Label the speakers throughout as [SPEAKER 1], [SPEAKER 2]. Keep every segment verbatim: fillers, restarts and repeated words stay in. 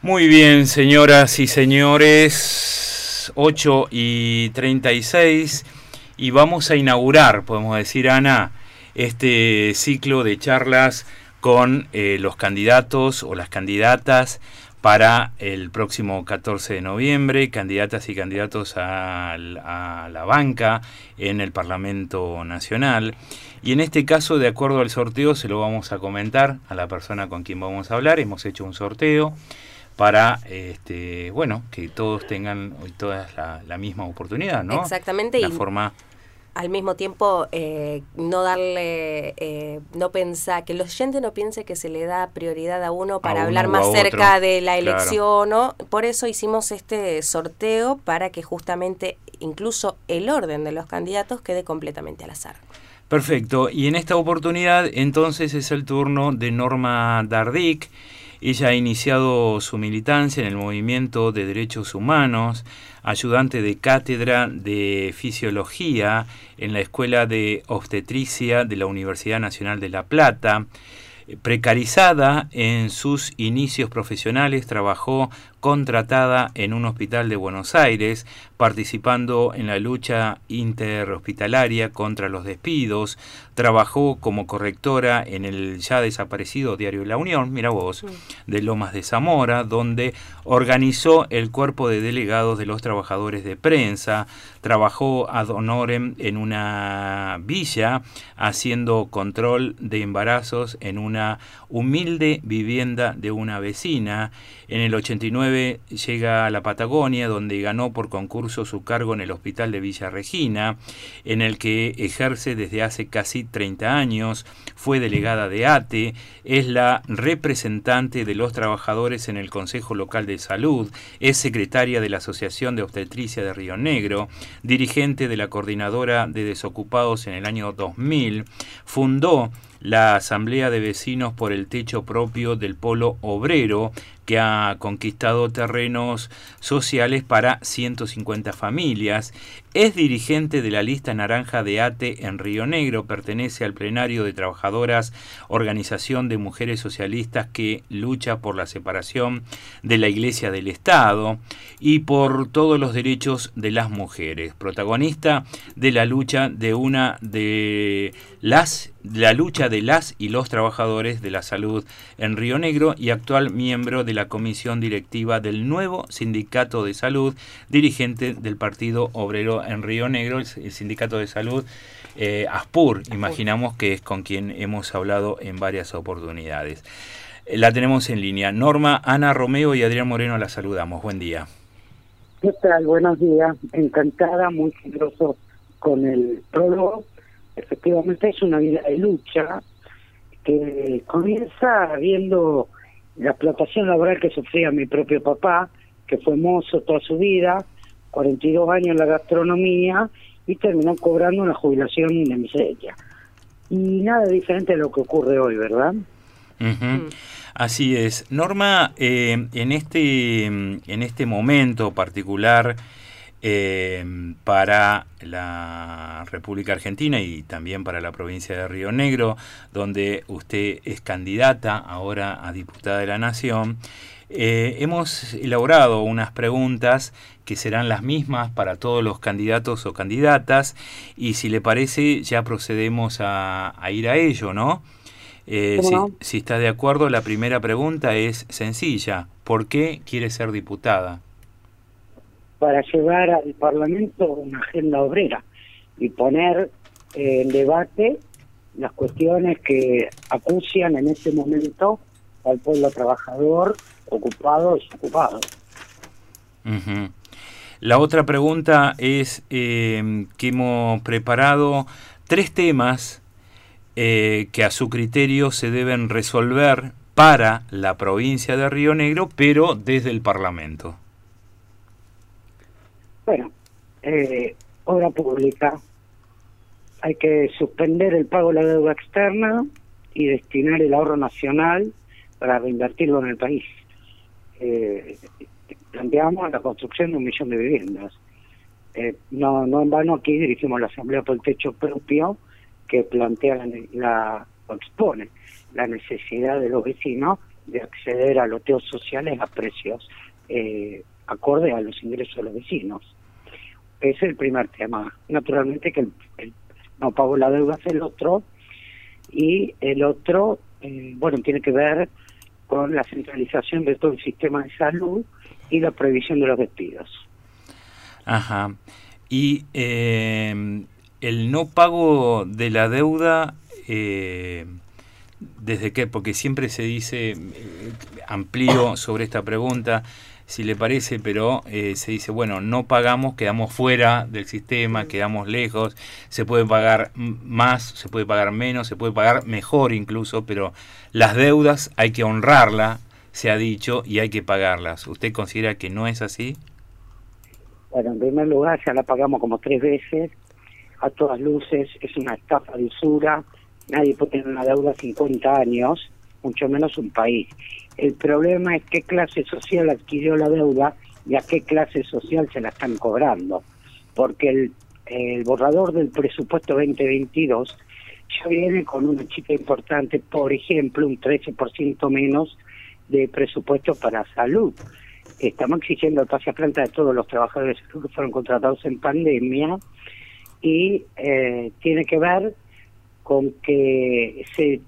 [SPEAKER 1] Muy bien, señoras y señores, ocho y treinta y seis, y vamos a inaugurar, podemos decir, Ana, este ciclo de charlas con eh, los candidatos o las candidatas para el próximo catorce de noviembre, candidatas y candidatos a, a la banca en el Parlamento Nacional. Y en este caso, de acuerdo al sorteo, se lo vamos a comentar a la persona con quien vamos a hablar. Hemos hecho un sorteo para este bueno que todos tengan hoy todas la, la misma oportunidad, ¿no?
[SPEAKER 2] Exactamente.
[SPEAKER 1] La
[SPEAKER 2] y
[SPEAKER 1] forma
[SPEAKER 2] al mismo tiempo eh, no darle eh, no pensar que el oyente no piense que se le da prioridad a uno para
[SPEAKER 1] a
[SPEAKER 2] hablar
[SPEAKER 1] uno
[SPEAKER 2] más
[SPEAKER 1] o
[SPEAKER 2] cerca
[SPEAKER 1] otro.
[SPEAKER 2] de la elección,
[SPEAKER 1] Claro.
[SPEAKER 2] ¿no? Por eso hicimos este sorteo, para que justamente incluso el orden de los candidatos quede completamente al azar.
[SPEAKER 1] Perfecto, y en esta oportunidad entonces es el turno de Norma Dardic. Ella ha iniciado su militancia en el movimiento de derechos humanos, ayudante de cátedra de fisiología en la Escuela de Obstetricia de la Universidad Nacional de La Plata. Precarizada en sus inicios profesionales, trabajó contratada en un hospital de Buenos Aires, participando en la lucha interhospitalaria contra los despidos. Trabajó como correctora en el ya desaparecido Diario La Unión, mira vos, de Lomas de Zamora, donde organizó el cuerpo de delegados de los trabajadores de prensa. Trabajó ad honorem en una villa, haciendo control de embarazos en una humilde vivienda de una vecina. En el ochenta y nueve llega a la Patagonia, donde ganó por concurso su cargo en el Hospital de Villa Regina, en el que ejerce desde hace casi treinta años. Fue delegada de A T E, es la representante de los trabajadores en el Consejo Local de Salud, es secretaria de la Asociación de Obstetricia de Río Negro, dirigente de la Coordinadora de Desocupados en el año dos mil, fundó la Asamblea de Vecinos por el Techo Propio del Polo Obrero, que ha conquistado terrenos sociales para ciento cincuenta familias. Es dirigente de la lista naranja de A T E en Río Negro, pertenece al plenario de trabajadoras, organización de mujeres socialistas que lucha por la separación de la Iglesia del Estado y por todos los derechos de las mujeres. Protagonista de la lucha de una de las la lucha de las y los trabajadores de la salud en Río Negro y actual miembro de la comisión directiva del nuevo Sindicato de Salud, dirigente del Partido Obrero en Río Negro, el, el Sindicato de Salud eh, ASPUR, imaginamos que es con quien hemos hablado en varias oportunidades. Eh, la tenemos en línea. Norma, Ana Romeo y Adrián Moreno la saludamos. Buen día.
[SPEAKER 3] ¿Qué tal? Buenos días. Encantada, muy generoso con el prólogo. Efectivamente es una vida de lucha que comienza viendo la explotación laboral que sufría mi propio papá, que fue mozo toda su vida, cuarenta y dos años en la gastronomía, y terminó cobrando una jubilación de miseria. Y nada diferente a lo que ocurre hoy, ¿verdad?
[SPEAKER 1] Uh-huh. Mm. Así es. Norma, eh, en este en este momento particular, Eh, para la República Argentina y también para la provincia de Río Negro, donde usted es candidata ahora a diputada de la Nación, eh, hemos elaborado unas preguntas que serán las mismas para todos los candidatos o candidatas, y si le parece ya procedemos a, a ir a ello, ¿no? Eh, si,
[SPEAKER 3] no?
[SPEAKER 1] si está de acuerdo, la primera pregunta es sencilla: ¿por qué quiere ser diputada?
[SPEAKER 3] Para llevar al Parlamento una agenda obrera y poner eh, en debate las cuestiones que acucian en este momento al pueblo trabajador, ocupado y desocupado.
[SPEAKER 1] Uh-huh. La otra pregunta es eh, que hemos preparado tres temas eh, que a su criterio se deben resolver para la provincia de Río Negro, pero desde el Parlamento.
[SPEAKER 3] Bueno, eh, obra pública. Hay que suspender el pago de la deuda externa y destinar el ahorro nacional para reinvertirlo en el país. Eh, planteamos la construcción de un millón de viviendas. Eh, no, no en vano aquí dirigimos la Asamblea por el Techo Propio, que plantea la, la o expone la necesidad de los vecinos de acceder a loteos sociales a precios eh, acorde a los ingresos de los vecinos. Ese es el primer tema. Naturalmente que el, el no pago la deuda es el otro, y el otro, eh, bueno, tiene que ver con la centralización de todo el sistema de salud y la prohibición de los despidos.
[SPEAKER 1] Ajá. Y eh, el no pago de la deuda, eh, ¿desde qué? Porque siempre se dice, eh, amplío sobre esta pregunta, si le parece, pero eh, se dice, bueno, no pagamos, quedamos fuera del sistema, quedamos lejos, se puede pagar más, se puede pagar menos, se puede pagar mejor incluso, pero las deudas hay que honrarlas, se ha dicho, y hay que pagarlas. ¿Usted considera que no es así?
[SPEAKER 3] Bueno, en primer lugar, ya la pagamos como tres veces, a todas luces, es una estafa de usura, nadie puede tener una deuda cincuenta años, mucho menos un país. El problema es qué clase social adquirió la deuda y a qué clase social se la están cobrando, porque el, el borrador del presupuesto veinte veintidós ya viene con una chica importante, por ejemplo, un trece por ciento menos de presupuesto para salud. Estamos exigiendo el pase a planta de todos los trabajadores que fueron contratados en pandemia, y eh, tiene que ver con que se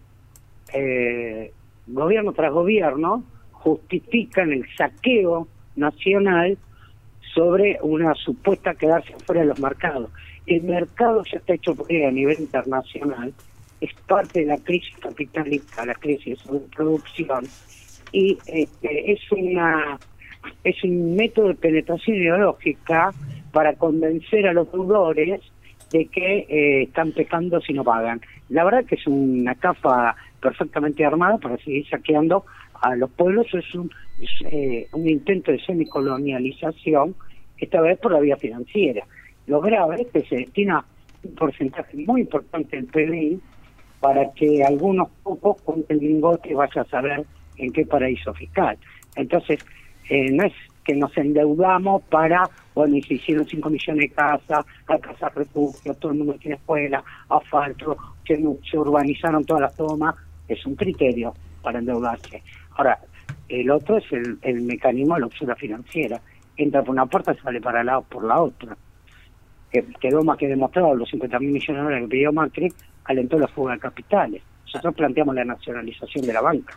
[SPEAKER 3] eh, gobierno tras gobierno justifican el saqueo nacional sobre una supuesta quedarse fuera de los mercados. El mercado ya está hecho por a nivel internacional, es parte de la crisis capitalista, la crisis de producción, y este, es una es un método de penetración ideológica para convencer a los deudores de que eh, están pecando si no pagan. La verdad que es una estafa perfectamente armada para seguir saqueando a los pueblos. Es un, es, eh, un intento de semicolonialización, esta vez por la vía financiera. Lo grave es que se destina un porcentaje muy importante del P B I para que algunos pocos cuenten el lingote y vaya a saber en qué paraíso fiscal. Entonces, eh, no es que nos endeudamos para, bueno, y se hicieron cinco millones de casas, a casas refugio, todo el mundo tiene escuela, asfalto, que se urbanizaron todas las tomas, es un criterio para endeudarse. Ahora, el otro es el, el mecanismo de la usura financiera. Entra por una puerta y sale para la, por la otra. Que quedó más que demostrado, los cincuenta mil millones de dólares que pidió Macri alentó la fuga de capitales. Nosotros planteamos la nacionalización de la banca.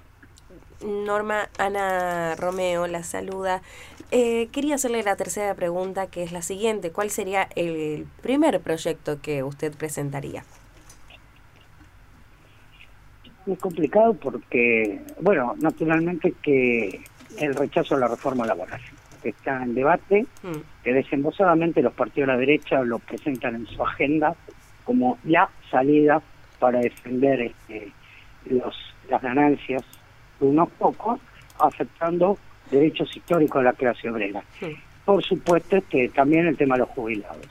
[SPEAKER 2] Norma, Ana Romeo la saluda. Eh, quería hacerle la tercera pregunta, que es la siguiente. ¿Cuál sería el primer proyecto que usted presentaría?
[SPEAKER 3] Es complicado porque, bueno, naturalmente que el rechazo a la reforma laboral que está en debate, mm. que desembosadamente los partidos de la derecha lo presentan en su agenda como la salida para defender este, los las ganancias de unos pocos, afectando derechos históricos de la clase obrera. Sí. Por supuesto, este, también el tema de los jubilados.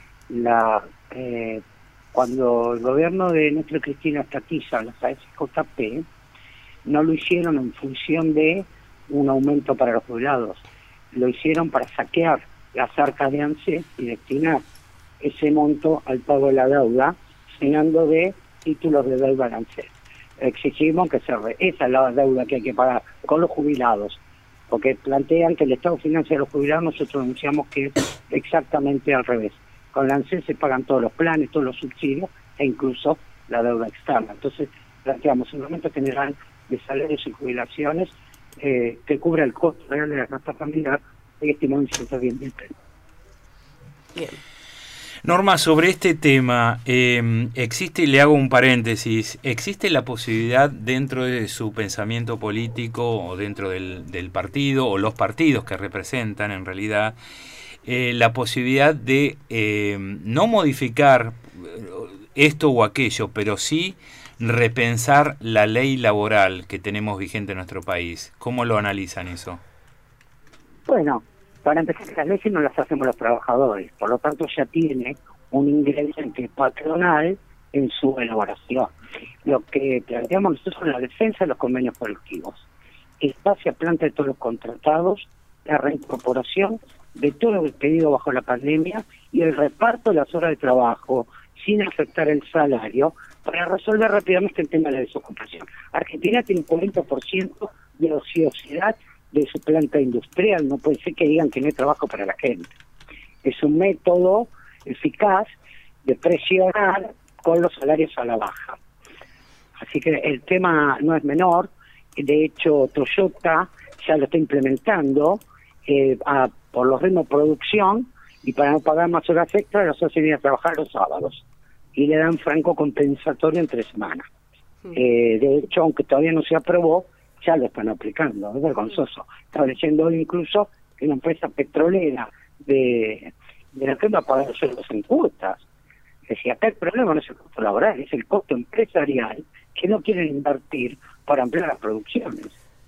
[SPEAKER 3] La eh, Cuando el gobierno de Néstor Cristina estatiza las A F J P, no lo hicieron en función de un aumento para los jubilados, lo hicieron para saquear las arcas de ANSES y destinar ese monto al pago de la deuda, llenando de títulos de deuda al ANSES. Exigimos que se re... esa es la deuda que hay que pagar con los jubilados, porque plantean que el Estado financia a los jubilados, nosotros denunciamos que es exactamente al revés. Con la ANSES se pagan todos los planes, todos los subsidios e incluso la deuda externa. Entonces planteamos un aumento general de salarios y jubilaciones eh, que cubra el costo real de la canasta familiar, y estimado en ciento diez mil pesos.
[SPEAKER 1] Bien. Norma, sobre este tema, eh, existe, y le hago un paréntesis, ¿existe la posibilidad dentro de su pensamiento político o dentro del, del partido o los partidos que representan en realidad, eh, la posibilidad de eh, no modificar esto o aquello, pero sí repensar la ley laboral que tenemos vigente en nuestro país? ¿Cómo lo analizan eso?
[SPEAKER 3] Bueno, para empezar, las leyes no las hacemos los trabajadores, por lo tanto ya tiene un ingrediente patronal en su elaboración. Lo que planteamos nosotros es la defensa de los convenios colectivos, espacio a planta de todos los contratados, la reincorporación de todo lo pedido bajo la pandemia y el reparto de las horas de trabajo sin afectar el salario para resolver rápidamente el tema de la desocupación. Argentina tiene un cuarenta por ciento de ociosidad de su planta industrial, no puede ser que digan que no hay trabajo para la gente. Es un método eficaz de presionar con los salarios a la baja. Así que el tema no es menor, de hecho Toyota ya lo está implementando eh, a, por los ritmos de producción, y para no pagar más horas extras los hacen ir a trabajar los sábados y le dan franco compensatorio entre semanas. Mm. Eh, de hecho, aunque todavía no se aprobó, ya lo están aplicando, es vergonzoso. Estaba leyendo hoy incluso que una empresa petrolera de, de la que va a pagar sueldos en cuotas. Decía, acá el problema no es el costo laboral, es el costo empresarial que no quieren invertir para ampliar las producciones.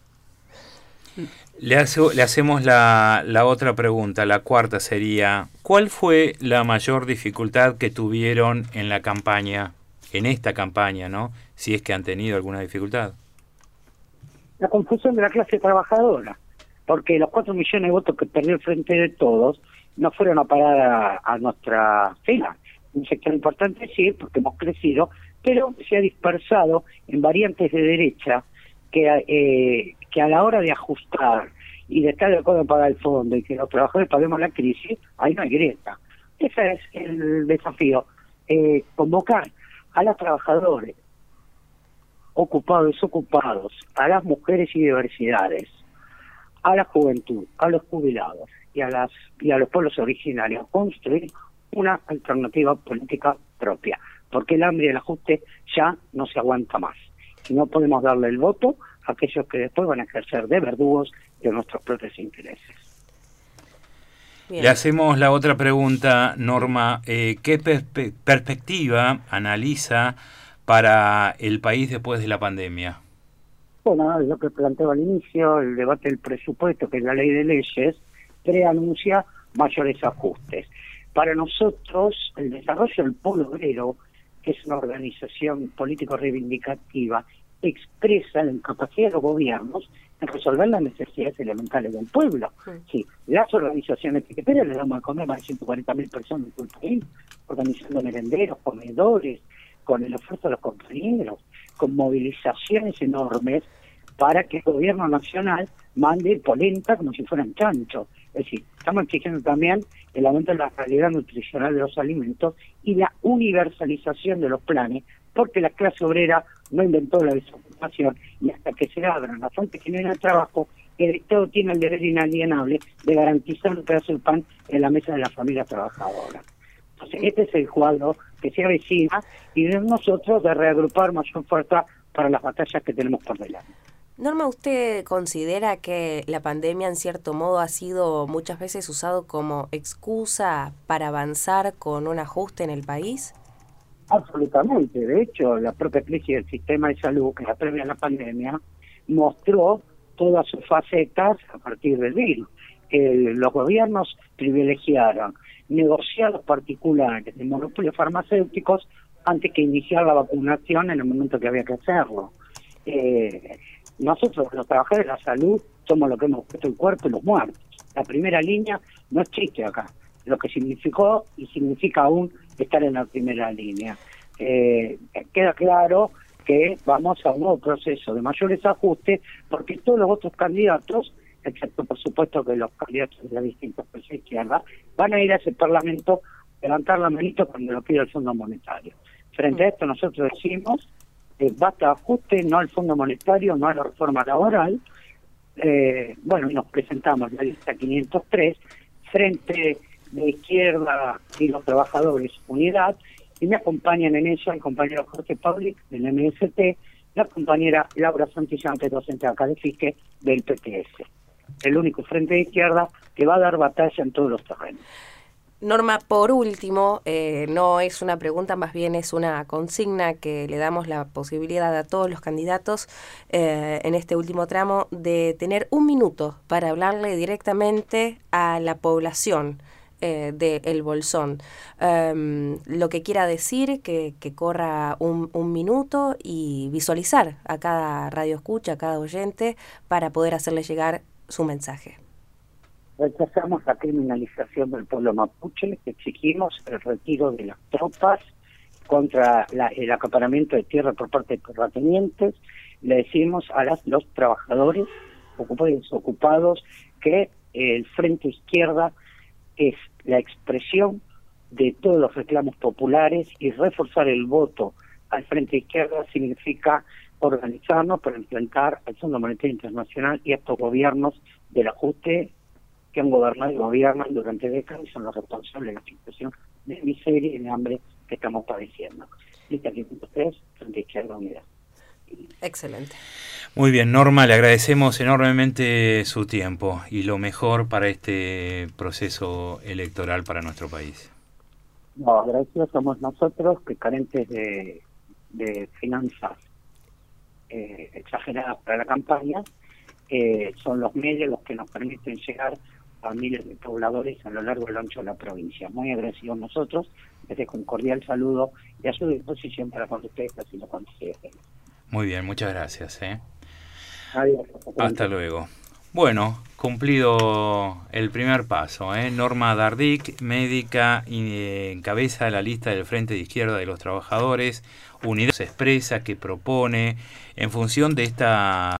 [SPEAKER 1] Le, hace, le hacemos la, la otra pregunta, la cuarta sería, ¿cuál fue la mayor dificultad que tuvieron en la campaña, en esta campaña, ¿no? Si es que han tenido alguna dificultad.
[SPEAKER 3] La confusión de la clase trabajadora, porque los cuatro millones de votos que perdió el Frente de Todos no fueron a parar a, a nuestra fila. Un sector importante sí, porque hemos crecido, pero se ha dispersado en variantes de derecha que, eh, que a la hora de ajustar y de estar de acuerdo en pagar el fondo y que los trabajadores paguemos la crisis, ahí no hay grieta. Ese es el desafío, eh, convocar a los trabajadores ocupados y desocupados, a las mujeres y diversidades, a la juventud, a los jubilados y a las y a los pueblos originarios, construir una alternativa política propia, porque el hambre y el ajuste ya no se aguanta más. Y no podemos darle el voto a aquellos que después van a ejercer de verdugos de nuestros propios intereses.
[SPEAKER 1] Bien. Le hacemos la otra pregunta, Norma. Eh, ¿Qué perspe- perspectiva analiza para el país después de la pandemia?
[SPEAKER 3] Bueno, lo que planteo al inicio, el debate del presupuesto, que es la ley de leyes, preanuncia mayores ajustes. Para nosotros, el desarrollo del Polo Obrero, que es una organización político-reivindicativa, expresa la incapacidad de los gobiernos en resolver las necesidades elementales del pueblo. Sí, sí, las organizaciones etiqueteras le damos a comer a más de ciento cuarenta mil personas en todo el país, organizando merenderos, comedores, con el esfuerzo de los compañeros, con movilizaciones enormes para que el gobierno nacional mande polenta como si fueran chanchos. Es decir, estamos exigiendo también el aumento de la calidad nutricional de los alimentos y la universalización de los planes, porque la clase obrera no inventó la desocupación, y hasta que se abran las fuentes que no hay trabajo, el Estado tiene el deber inalienable de garantizar un pedazo de pan en la mesa de la familia trabajadora. Entonces, este es el cuadro que se avecina, y de nosotros de reagrupar mayor fuerza para las batallas que tenemos por delante.
[SPEAKER 2] Norma, ¿usted considera que la pandemia en cierto modo ha sido muchas veces usado como excusa para avanzar con un ajuste en el país?
[SPEAKER 3] Absolutamente. De hecho, la propia crisis del sistema de salud, que la previa a la pandemia, mostró todas sus facetas a partir del virus. Eh, los gobiernos privilegiaron negociados particulares de monopolios farmacéuticos antes que iniciar la vacunación en el momento que había que hacerlo. Eh, nosotros, los trabajadores de la salud, somos los que hemos puesto el cuerpo y los muertos. La primera línea no existe acá, lo que significó y significa aún estar en la primera línea. Eh, queda claro que vamos a un nuevo proceso de mayores ajustes, porque todos los otros candidatos, excepto por supuesto que los candidatos de las distintas fuerzas izquierdas, van a ir a ese parlamento levantar la manito cuando lo pida el Fondo Monetario. Frente a esto nosotros decimos, eh, basta de ajuste, no al Fondo Monetario, no a la reforma laboral. Eh, bueno, y nos presentamos la lista quinientos tres, Frente de Izquierda y los Trabajadores Unidad, y me acompañan en ella el compañero Jorge Pavlik del M S T, la compañera Laura Santillán, docente acá de FISCE del P T S. El único frente de izquierda que va a dar batalla en todos los terrenos.
[SPEAKER 2] Norma, por último, eh, no es una pregunta, más bien es una consigna que le damos la posibilidad a todos los candidatos eh, en este último tramo de tener un minuto para hablarle directamente a la población eh, de El Bolsón. Um, lo que quiera decir, que, que corra un, un minuto y visualizar a cada radio escucha, a cada oyente, para poder hacerle llegar su mensaje.
[SPEAKER 3] Rechazamos la criminalización del pueblo mapuche, exigimos el retiro de las tropas contra la, el acaparamiento de tierra por parte de terratenientes. Le decimos a las, los trabajadores ocupados y desocupados que eh, el Frente Izquierda es la expresión de todos los reclamos populares, y reforzar el voto al Frente Izquierda significa organizarnos para enfrentar al Fondo Monetario Internacional y a estos gobiernos del ajuste que han gobernado y gobiernan durante décadas y son los responsables de la situación de miseria y de hambre que estamos padeciendo. Lista quinientos tres, Frente Izquierda Unida.
[SPEAKER 2] Excelente.
[SPEAKER 1] Muy bien, Norma, le agradecemos enormemente su tiempo y lo mejor para este proceso electoral para nuestro país.
[SPEAKER 3] No, agradecidos somos nosotros, que carentes de, de finanzas eh, exageradas para la campaña, eh, son los medios los que nos permiten llegar a miles de pobladores a lo largo y lo ancho de la provincia. Muy agradecidos nosotros, les dejo un cordial saludo y a su disposición para cuando ustedes así lo consideren.
[SPEAKER 1] Muy bien, muchas gracias. ¿eh?
[SPEAKER 3] Adiós.
[SPEAKER 1] Hasta luego. Bueno, cumplido el primer paso, ¿eh? Norma Dardic, médica, y eh, encabeza la lista del Frente de Izquierda de los Trabajadores Unidos, expresa que propone, en función de esta